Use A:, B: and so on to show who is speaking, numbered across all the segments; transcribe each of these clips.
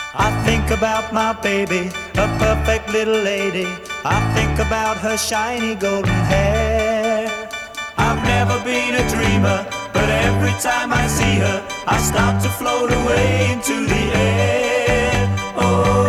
A: I think about my baby, a perfect little lady. I think about her shiny golden hair. I've never been a dreamer, but every time I see her, I start to float away into the air. Oh,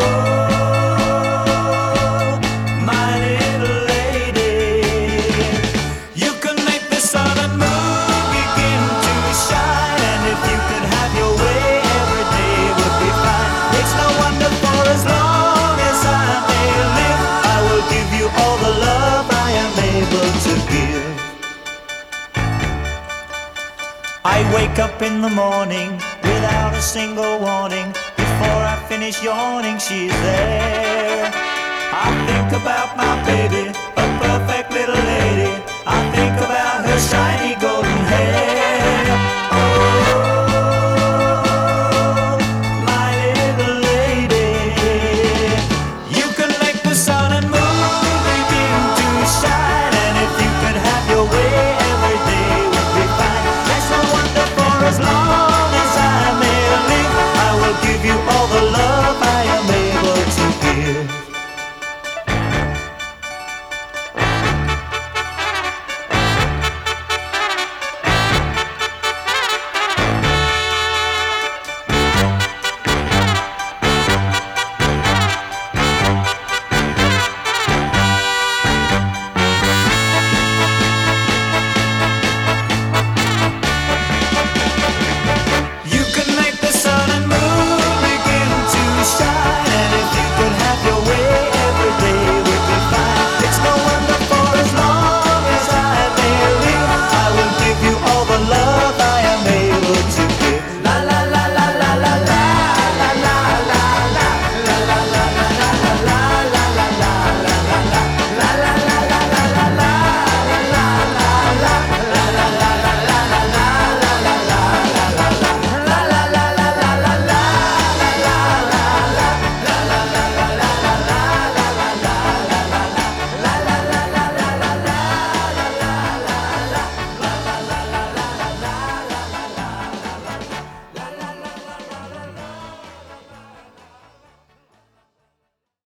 A: my little lady, you can make the sun and moon begin to shine, and if you could have your way, every day would be fine. It's no wonder, for as long as I may live, I will give you all the love I am able to give. I wake up in the morning without a single warning. Before I finish yawning, she's there. I think about my baby,